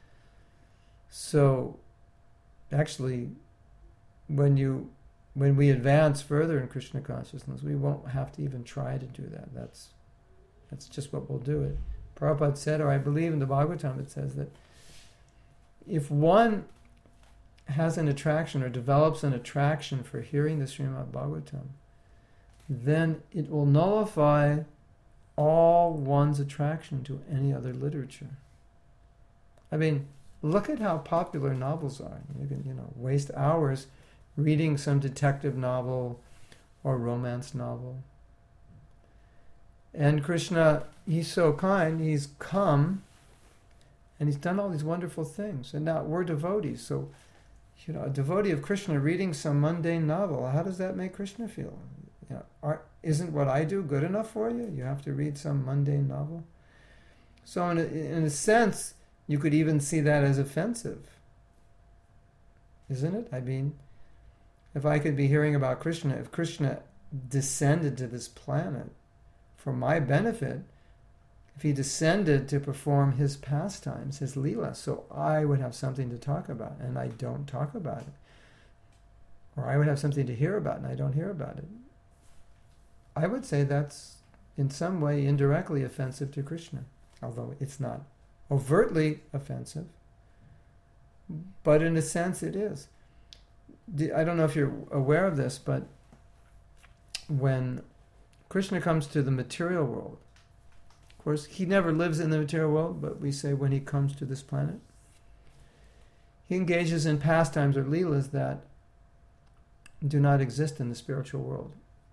So, actually, when you when we advance further in Krishna consciousness, we won't have to even try to do that. That's that's just what will do it. Prabhupada said, or I believe in the Bhagavatam, it says that if one has an attraction or develops an attraction for hearing the Srimad Bhagavatam, then it will nullify all one's attraction to any other literature. I mean, look at how popular novels are. You can, you know, waste hours reading some detective novel or romance novel. And Krishna, he's so kind, he's come and he's done all these wonderful things. And now we're devotees, so, you know, a devotee of Krishna reading some mundane novel, how does that make Krishna feel? You know, are, isn't what I do good enough for you? You have to read some mundane novel? So in a, in a sense, you could even see that as offensive. Isn't it? I mean, if I could be hearing about Krishna, if Krishna descended to this planet for my benefit, if he descended to perform his pastimes, his leela, so I would have something to talk about, and I don't talk about it. Or I would have something to hear about, and I don't hear about it. I would say that's in some way indirectly offensive to Krishna, although it's not overtly offensive, but in a sense it is. I don't know if you're aware of this, but when Krishna comes to the material world, of course, he never lives in the material world, but we say when he comes to this planet, he engages in pastimes or leelas that do not exist in the spiritual world.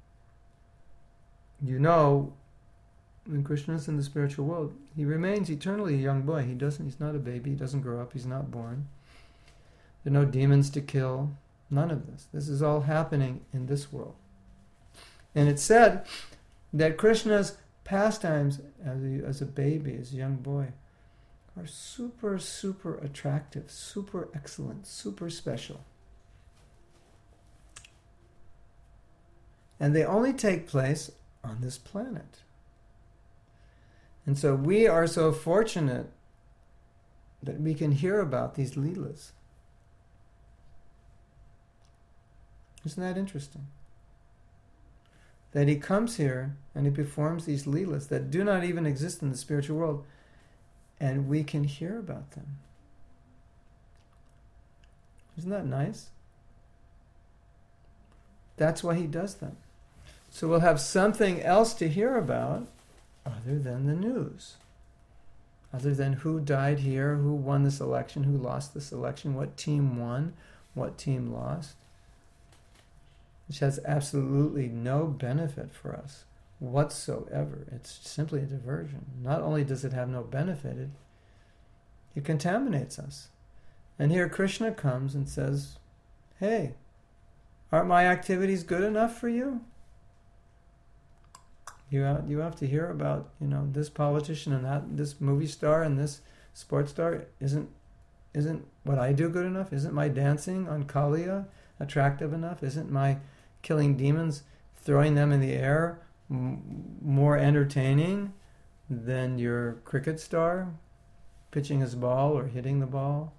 You know, when Krishna is in the spiritual world, he remains eternally a young boy. He doesn't. He's not a baby. He doesn't grow up. He's not born. There are no demons to kill. None of this. This is all happening in this world. And it's said that Krishna's pastimes as a, as a baby, as a young boy, are super, super attractive, super excellent, super special. And they only take place on this planet. And so we are so fortunate that we can hear about these Leelas. Isn't that interesting? That he comes here and he performs these Leelas that do not even exist in the spiritual world, and we can hear about them. Isn't that nice? That's why he does them. So we'll have something else to hear about other than the news. Other than who died here, who won this election, who lost this election, what team won, what team lost. Which has absolutely no benefit for us whatsoever. It's simply a diversion. Not only does it have no benefit, it, it contaminates us. And here Krishna comes and says, hey, aren't my activities good enough for you? You have, you have to hear about, you know, this politician and that, this movie star and this sports star. Isn't isn't what I do good enough? Isn't my dancing on Kaliya attractive enough? Isn't my killing demons, throwing them in the air, m- more entertaining than your cricket star pitching his ball or hitting the ball?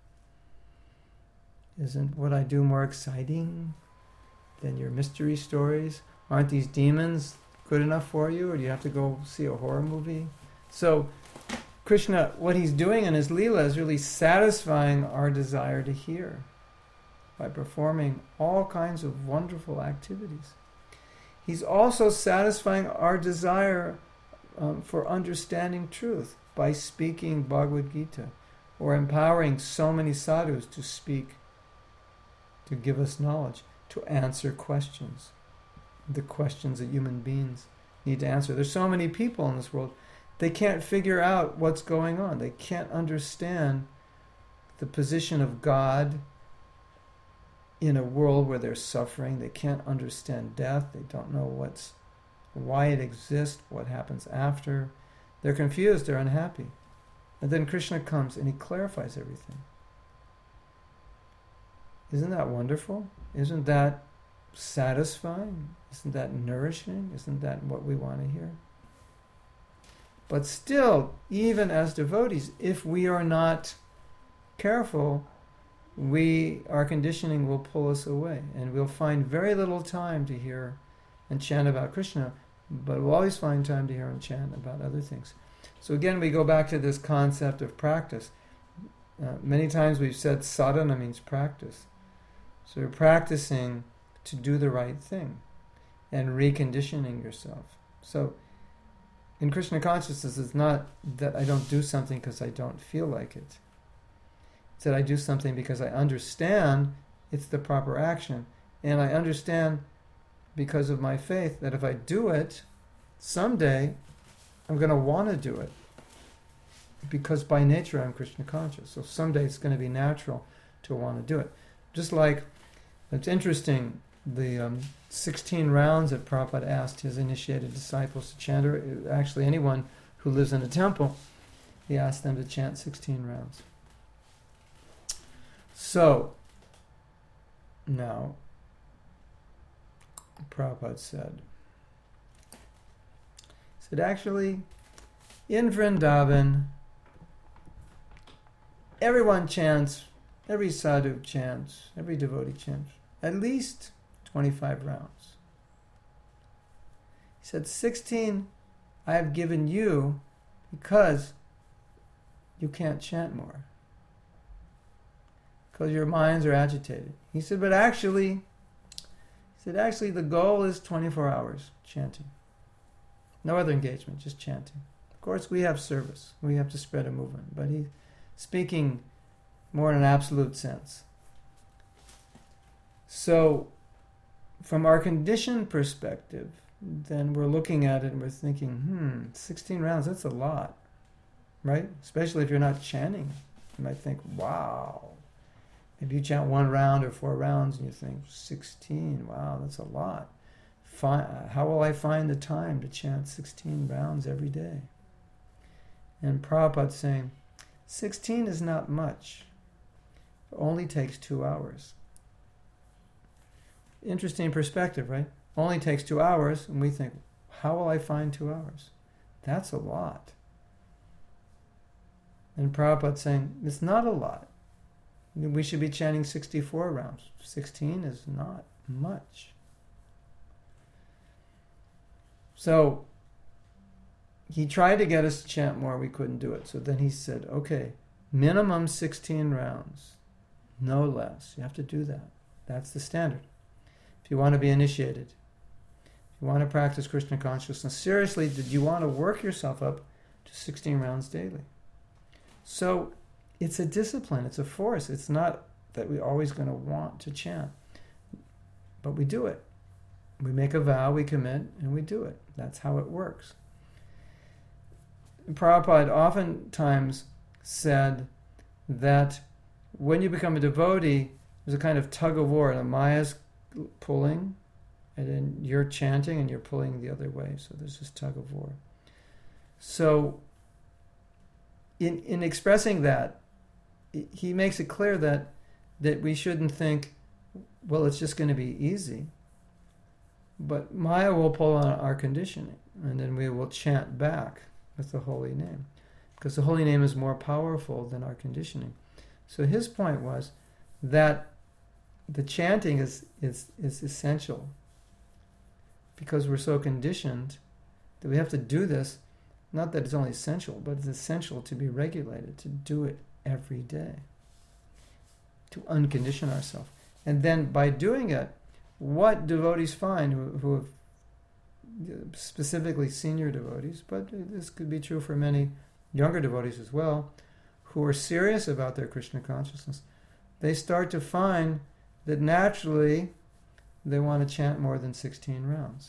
Isn't what I do more exciting than your mystery stories? Aren't these demons good enough for you, or do you have to go see a horror movie? So Krishna, what he's doing in his Leela is really satisfying our desire to hear by performing all kinds of wonderful activities. He's also satisfying our desire um, for understanding truth by speaking Bhagavad Gita, or empowering so many sadhus to speak, to give us knowledge, to answer questions. The questions that human beings need to answer. There's so many people in this world, they can't figure out what's going on. They can't understand the position of God in a world where they're suffering. They can't understand death. They don't know what's, why it exists, what happens after. They're confused, they're unhappy. And then Krishna comes and he clarifies everything. Isn't that wonderful? Isn't that satisfying? Isn't that nourishing? Isn't that what we want to hear? But still, even as devotees, if we are not careful, we our conditioning will pull us away, and we'll find very little time to hear and chant about Krishna, but we'll always find time to hear and chant about other things. So again, we go back to this concept of practice. Uh, many times we've said sadhana means practice. So you're practicing to do the right thing and reconditioning yourself. So in Krishna consciousness, it's not that I don't do something because I don't feel like it. It's that I do something because I understand it's the proper action. And I understand because of my faith that if I do it, someday I'm going to want to do it. Because by nature I'm Krishna conscious. So someday it's going to be natural to want to do it. Just like, it's interesting, the um, sixteen rounds that Prabhupada asked his initiated disciples to chant, or actually anyone who lives in a temple, he asked them to chant sixteen rounds. So, now, Prabhupada said, he said actually, in Vrindavan, everyone chants, every sadhu chants, every devotee chants, at least twenty-five rounds. He said, sixteen I have given you because you can't chant more. Because your minds are agitated. He said, but actually, he said, actually the goal is twenty-four hours chanting. No other engagement, just chanting. Of course, we have service. We have to spread a movement. But he's speaking more in an absolute sense. So, from our conditioned perspective, then we're looking at it and we're thinking, hmm, sixteen rounds, that's a lot, right? Especially if you're not chanting. You might think, wow. Maybe you chant one round or four rounds and you think, sixteen, wow, that's a lot. Fi- how will I find the time to chant sixteen rounds every day? And Prabhupada's saying, sixteen is not much. It only takes two hours. Interesting perspective, right? Only takes two hours, and we think, how will I find two hours? That's a lot. And Prabhupada's saying, it's not a lot. We should be chanting sixty-four rounds. sixteen is not much. So he tried to get us to chant more. We couldn't do it. So then he said, okay, minimum sixteen rounds. No less. You have to do that. That's the standard. If you want to be initiated, if you want to practice Krishna consciousness, seriously, did you want to work yourself up to sixteen rounds daily? So it's a discipline, it's a force. It's not that we're always going to want to chant, but we do it. We make a vow, we commit, and we do it. That's how it works. Prabhupada oftentimes said that when you become a devotee, there's a kind of tug of war. The Maya's pulling, and then you're chanting, and you're pulling the other way. So there's this tug of war. So in in expressing that, he makes it clear that that we shouldn't think, well, it's just going to be easy. But Maya will pull on our conditioning, and then we will chant back with the holy name, because the holy name is more powerful than our conditioning. So his point was that the chanting is is, is essential, because we're so conditioned that we have to do this. Not that it's only essential, but it's essential to be regulated, to do it every day, to uncondition ourselves. And then by doing it, what devotees find who, who have, specifically senior devotees, but this could be true for many younger devotees as well, who are serious about their Krishna consciousness, they start to find that naturally they want to chant more than sixteen rounds.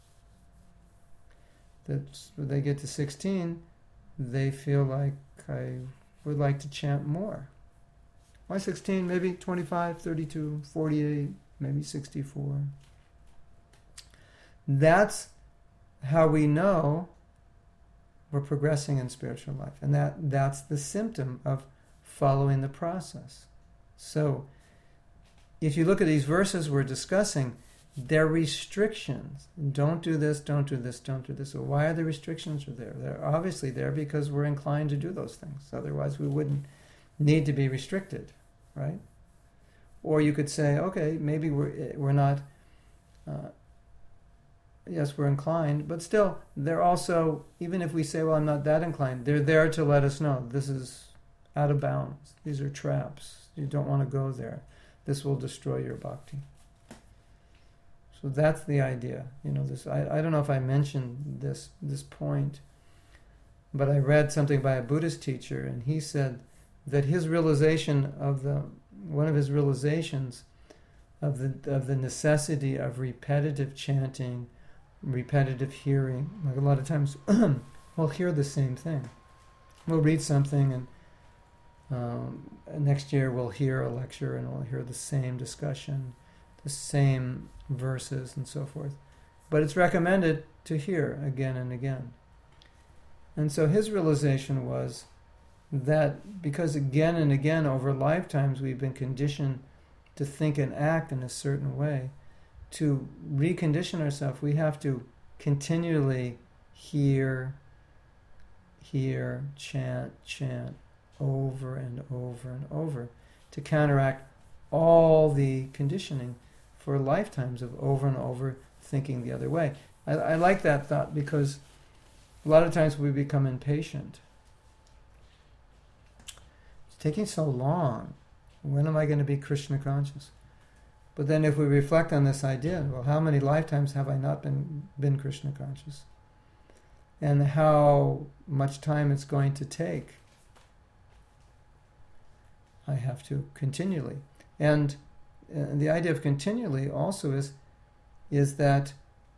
That when they get to sixteen, they feel like, I would like to chant more. Why sixteen? Maybe twenty-five, thirty-two, forty-eight, maybe sixty-four. That's how we know we're progressing in spiritual life. And that, that's the symptom of following the process. So, if you look at these verses we're discussing, they're restrictions. Don't do this, don't do this, don't do this. So why are the restrictions there? They're obviously there because we're inclined to do those things. Otherwise we wouldn't need to be restricted, right? Or you could say, okay, maybe we're, we're not, uh, yes, we're inclined, but still, they're also, even if we say, well, I'm not that inclined, they're there to let us know this is out of bounds. These are traps. You don't want to go there. This will destroy your bhakti. So that's the idea. You know, this. I, I don't know if I mentioned this this point, but I read something by a Buddhist teacher, and he said that his realization of the one of his realizations of the of the necessity of repetitive chanting, repetitive hearing. Like a lot of times, we'll hear the same thing. We'll read something, and um, next year we'll hear a lecture, and we'll hear the same discussion, the same verses and so forth. But it's recommended to hear again and again. And so his realization was that because again and again over lifetimes we've been conditioned to think and act in a certain way, to recondition ourselves we have to continually hear, hear, chant, chant over and over and over to counteract all the conditioning for lifetimes of over and over thinking the other way. I, I like that thought because a lot of times we become impatient. It's taking so long. When am I going to be Krishna conscious? But then if we reflect on this idea, well, how many lifetimes have I not been, been Krishna conscious? And how much time it's going to take. I have to continually. And And the idea of continually also is, is that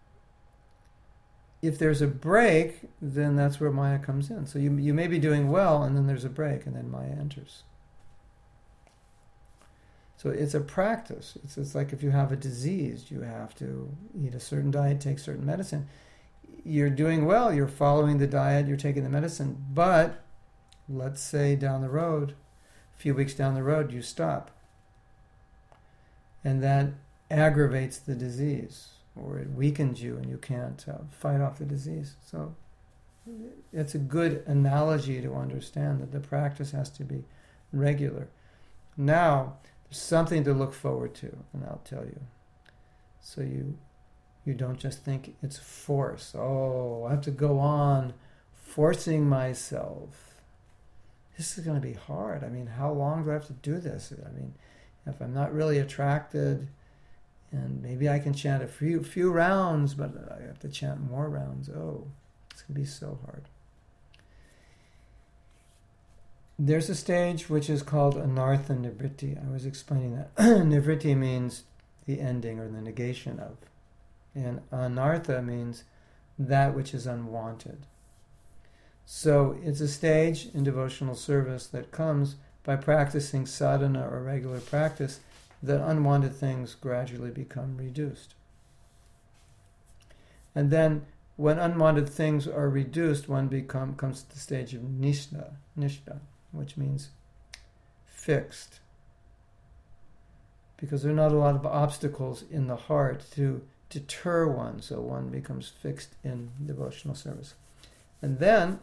if there's a break, then that's where Maya comes in. So you you may be doing well, and then there's a break, and then Maya enters. So it's a practice. It's, it's like if you have a disease, you have to eat a certain diet, take certain medicine. You're doing well, you're following the diet, you're taking the medicine, but let's say down the road, a few weeks down the road, you stop. And that aggravates the disease, or it weakens you and you can't uh, fight off the disease. So it's a good analogy to understand that the practice has to be regular. Now, there's something to look forward to, and I'll tell you. So you you don't just think it's force. Oh, I have to go on forcing myself. This is going to be hard. I mean, how long do I have to do this? I mean, if I'm not really attracted, and maybe I can chant a few few rounds, but I have to chant more rounds. Oh, it's going to be so hard. There's a stage which is called anartha nivritti. I was explaining that. Nivritti means the ending or the negation of. And anartha means that which is unwanted. So it's a stage in devotional service that comes by practicing sadhana or regular practice, that unwanted things gradually become reduced. And then when unwanted things are reduced, one become, comes to the stage of nishtha, nishtha, which means fixed. Because there are not a lot of obstacles in the heart to deter one, so one becomes fixed in devotional service. And then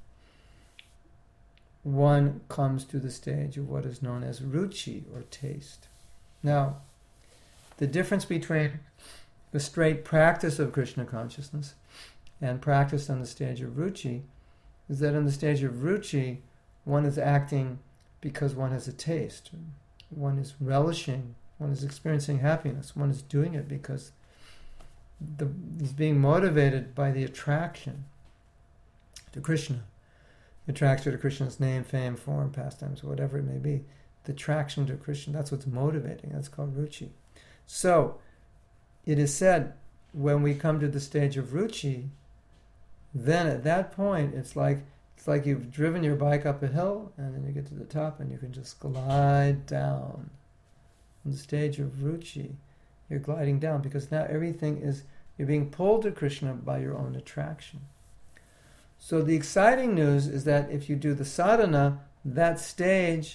one comes to the stage of what is known as ruchi, or taste. Now, the difference between the straight practice of Krishna consciousness and practice on the stage of ruchi is that in the stage of ruchi, one is acting because one has a taste. One is relishing, one is experiencing happiness, one is doing it because the, he's being motivated by the attraction to Krishna. The attraction to Krishna's name, fame, form, pastimes, whatever it may be. The attraction to Krishna, that's what's motivating. That's called ruchi. So, it is said, when we come to the stage of ruchi, then at that point, it's like it's like you've driven your bike up a hill, and then you get to the top, and you can just glide down. On the stage of ruchi, you're gliding down, because now everything is, you're being pulled to Krishna by your own attraction. So the exciting news is that if you do the sadhana, that stage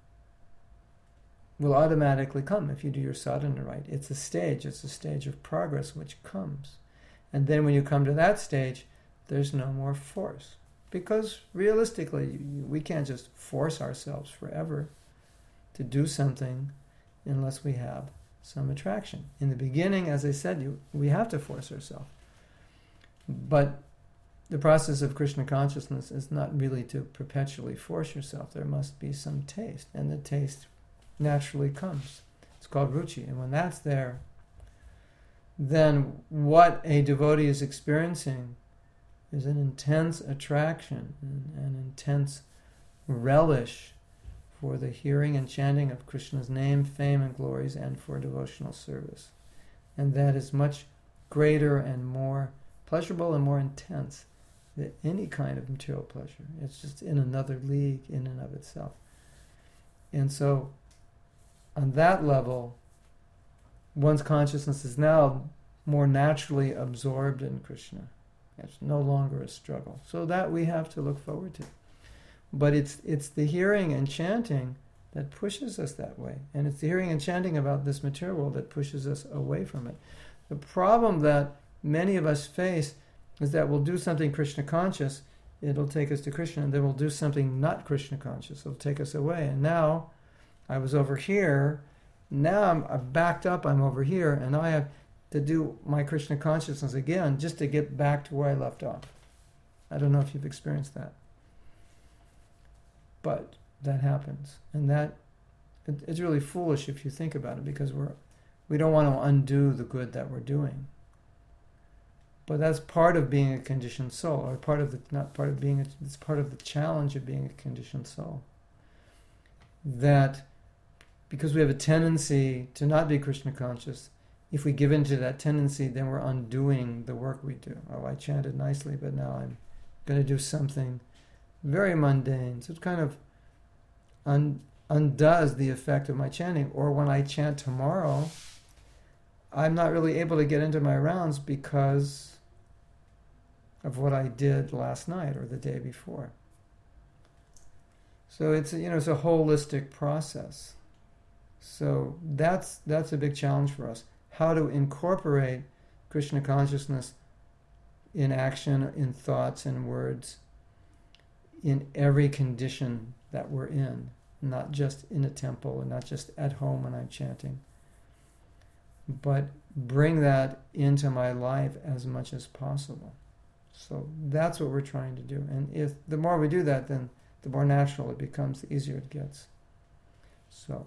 will automatically come if you do your sadhana right. It's a stage, it's a stage of progress which comes. And then when you come to that stage, there's no more force. Because realistically, we can't just force ourselves forever to do something unless we have some attraction. In the beginning, as I said, you, we have to force ourselves. But the process of Krishna consciousness is not really to perpetually force yourself. There must be some taste, and the taste naturally comes. It's called ruchi. And when that's there, then what a devotee is experiencing is an intense attraction, an, an intense relish for the hearing and chanting of Krishna's name, fame, and glories, and for devotional service. And that is much greater and more pleasurable and more intense than any kind of material pleasure. It's just in another league in and of itself. And so, on that level, one's consciousness is now more naturally absorbed in Krishna. It's no longer a struggle. So that we have to look forward to. But it's it's the hearing and chanting that pushes us that way. And it's the hearing and chanting about this material world that pushes us away from it. The problem that many of us face is that we'll do something Krishna conscious, it'll take us to Krishna, and then we'll do something not Krishna conscious, it'll take us away. And now, I was over here, now I'm, I'm backed up, I'm over here, and now I have to do my Krishna consciousness again just to get back to where I left off. I don't know if you've experienced that. But that happens. And that it, it's really foolish if you think about it, because we're we don't want to undo the good that we're doing. But that's part of being a conditioned soul, or part of the not part of being a, it's part of the challenge of being a conditioned soul. That because we have a tendency to not be Krishna conscious, if we give in to that tendency, then we're undoing the work we do. Oh, I chanted nicely, but now I'm going to do something very mundane. So it kind of un- undoes the effect of my chanting. Or when I chant tomorrow, I'm not really able to get into my rounds because of what I did last night or the day before. So it's, you know, it's a holistic process. So that's that's a big challenge for us. How to incorporate Krishna consciousness in action, in thoughts and words, in every condition that we're in, not just in a temple and not just at home when I'm chanting, but bring that into my life as much as possible. So that's what we're trying to do. And if the more we do that, then the more natural it becomes, the easier it gets. So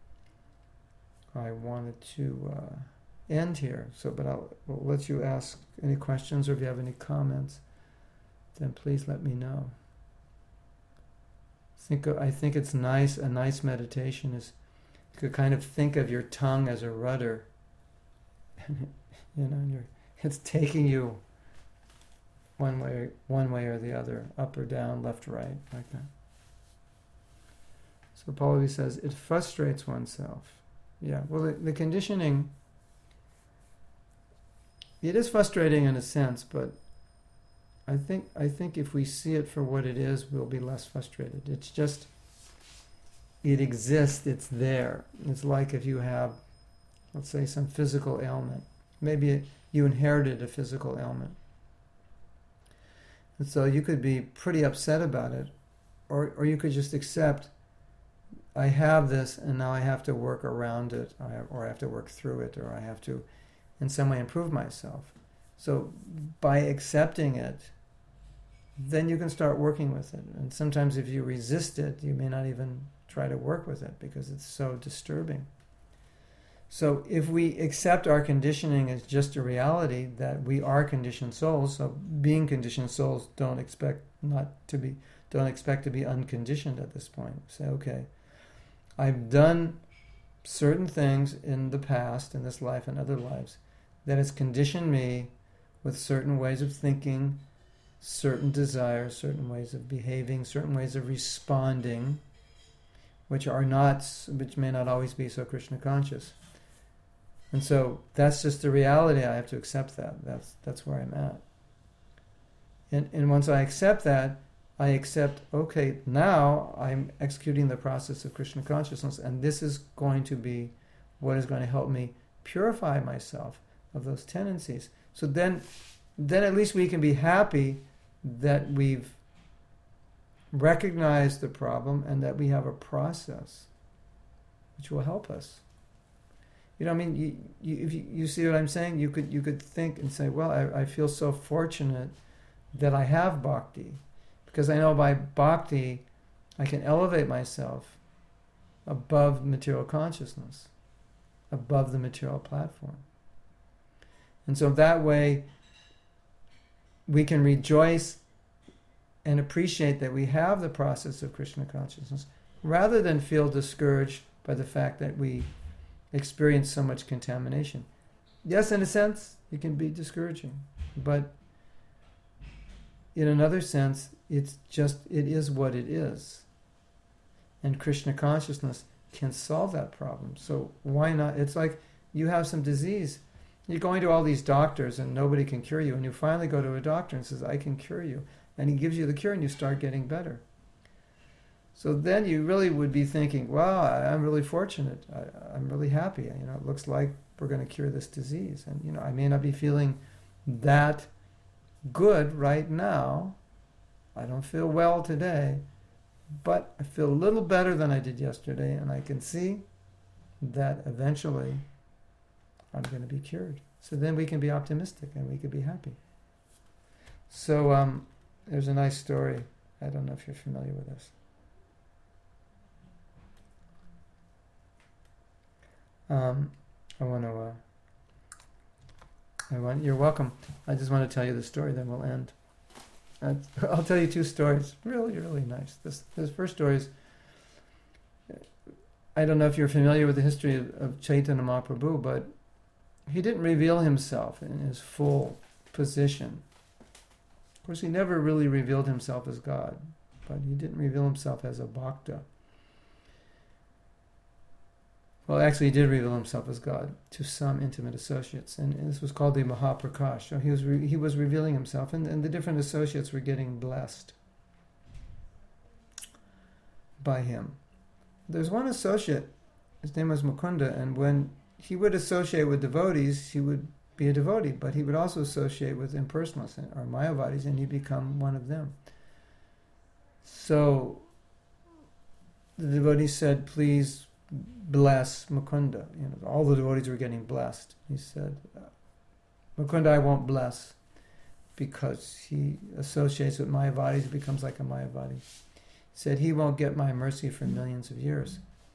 I wanted to uh, end here. So, but I'll, I'll let you ask any questions, or if you have any comments, then please let me know. Think of, I think it's nice. A nice meditation is to kind of think of your tongue as a rudder. You know, you're, it's taking you one way, one way or the other, up or down, left, right, like that. So Pallavi says it frustrates oneself. Yeah, well, the, the conditioning, it is frustrating in a sense, but I think I think if we see it for what it is, we'll be less frustrated. It's just, it exists, it's there. It's like if you have, let's say, some physical ailment. Maybe you inherited a physical ailment. And so you could be pretty upset about it, or or you could just accept, I have this and now I have to work around it, or I have to work through it, or I have to in some way improve myself. So by accepting it, then you can start working with it. And sometimes if you resist it, you may not even try to work with it because it's so disturbing. So if we accept our conditioning as just a reality, that we are conditioned souls, so being conditioned souls don't expect not to be, don't expect to be unconditioned at this point. Say, okay, I've done certain things in the past, in this life and other lives, that has conditioned me with certain ways of thinking, certain desires, certain ways of behaving, certain ways of responding, which are not, which may not always be so Krishna conscious. And so that's just the reality. I have to accept that. That's that's where I'm at. And and once I accept that, I accept, okay, now I'm executing the process of Krishna consciousness, and this is going to be what is going to help me purify myself of those tendencies. So then, then at least we can be happy that we've recognized the problem and that we have a process which will help us. You know, I mean, you, you, if you, you see what I'm saying? You could you could think and say, well, I, I feel so fortunate that I have bhakti, because I know by bhakti I can elevate myself above material consciousness, above the material platform. And so that way we can rejoice and appreciate that we have the process of Krishna consciousness, rather than feel discouraged by the fact that we experience so much contamination. Yes, in a sense, it can be discouraging, but in another sense, it's just, it is what it is. And Krishna consciousness can solve that problem. So why not? It's like you have some disease. You're going to all these doctors and nobody can cure you, and you finally go to a doctor and says, I can cure you. And he gives you the cure and you start getting better. So then you really would be thinking, wow, I'm really fortunate. I, I'm really happy. You know, it looks like we're going to cure this disease. And, you know, I may not be feeling that good right now. I don't feel well today, but I feel a little better than I did yesterday, and I can see that eventually I'm going to be cured. So then we can be optimistic and we can be happy. So um, there's a nice story. I don't know if you're familiar with this. Um, I want to, uh, I want, you're welcome. I just want to tell you the story, then we'll end. Uh, I'll tell you two stories. Really, really nice. This, this first story is, I don't know if you're familiar with the history of, of Chaitanya Mahaprabhu, but he didn't reveal himself in his full position. Of course, he never really revealed himself as God, but he didn't reveal himself as a bhakta. Well, actually, he did reveal himself as God to some intimate associates, and this was called the Mahaprakash. So he was re- he was revealing himself, and, and the different associates were getting blessed. by him. There's one associate, his name was Mukunda, and when he would associate with devotees, he would be a devotee, but he would also associate with impersonalists or Mayavadis, and he'd become one of them. So the devotee said, please bless Mukunda. You know, all the devotees were getting blessed. He said, Mukunda I won't bless because he associates with Mayavadis, he becomes like a Mayavadi. He said he won't get my mercy for millions of years.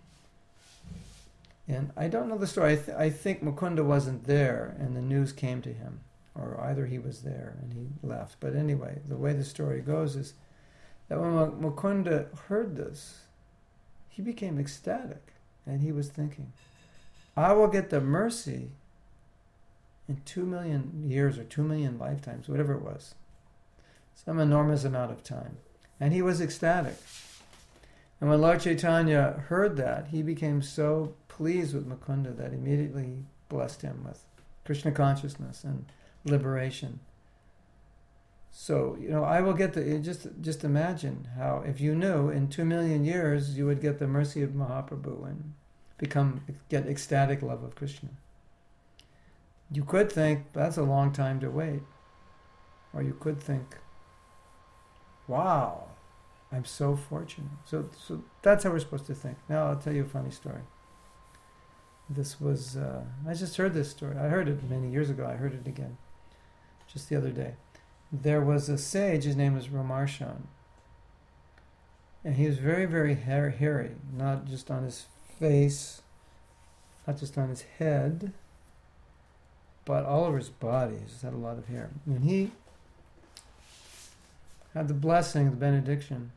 And I don't know the story. I, th- I think Mukunda wasn't there and the news came to him, or either he was there and he left. But anyway, the way the story goes is that when Mukunda heard this, he became ecstatic, and he was thinking, I will get the mercy in two million years or two million lifetimes, whatever it was, some enormous amount of time. And he was ecstatic. And when Lord Chaitanya heard that, he became so pleased with Mukunda that immediately blessed him with Krishna consciousness and liberation. So, you know, I will get the, just just imagine how, if you knew in two million years you would get the mercy of Mahaprabhu and become, get ecstatic love of Krishna. You could think, that's a long time to wait. Or you could think, wow, I'm so fortunate. So, so that's how we're supposed to think. Now I'll tell you a funny story. This was, uh, I just heard this story. I heard it many years ago. I heard it again just the other day. There was a sage, his name was Romarshan. And he was very, very hair, hairy, not just on his face, not just on his head, but all over his body. He just had a lot of hair. And he had the blessing, the benediction,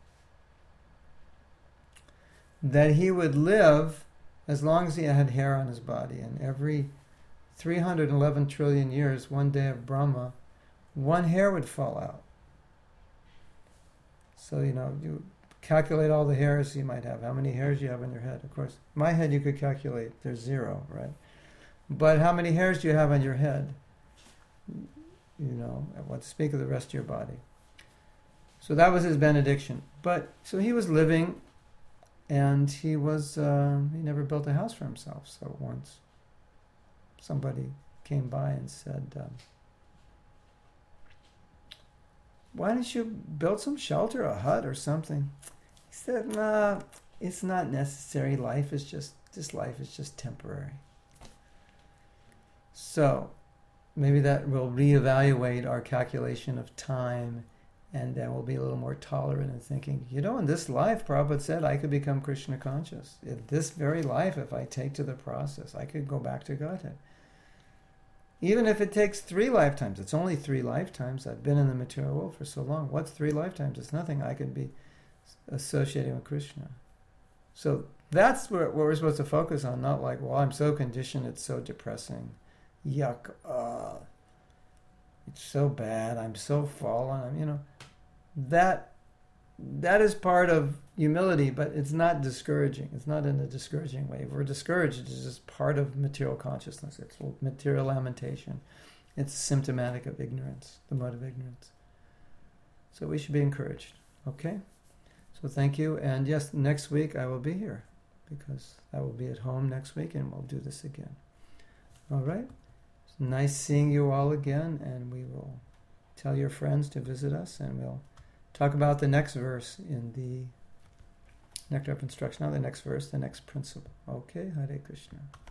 that he would live as long as he had hair on his body. And every three hundred eleven trillion years, one day of Brahma, one hair would fall out. So, you know, you calculate all the hairs you might have. How many hairs you have on your head? Of course, my head you could calculate. There's zero, right? But how many hairs do you have on your head? You know, what to speak of the rest of your body. So that was his benediction. But, so he was living, and he was, uh, he never built a house for himself. So once somebody came by and said, um, why don't you build some shelter, a hut or something? He said, nah, it's not necessary. Life is just, this life is just temporary. So maybe that will reevaluate our calculation of time, and then we'll be a little more tolerant in thinking, you know, in this life, Prabhupada said I could become Krishna conscious. In this very life, if I take to the process, I could go back to Godhead. Even if it takes three lifetimes, it's only three lifetimes. I've been in the material world for so long. What's three lifetimes? It's nothing. I can be associating with Krishna. So that's what we're supposed to focus on, not like, well, I'm so conditioned, it's so depressing. Yuck. Uh, it's so bad. I'm so fallen. I'm, you know, that that is part of humility, but it's not discouraging. It's not in a discouraging way. If we're discouraged, it's just part of material consciousness. It's material lamentation. It's symptomatic of ignorance, the mode of ignorance. So we should be encouraged. Okay? So thank you. And yes, next week I will be here because I will be at home next week and we'll do this again. All right? It's nice seeing you all again, and we will tell your friends to visit us, and we'll talk about the next verse in the Nectar of Instruction. Not the next verse, the next principle. Okay, Hare Krishna.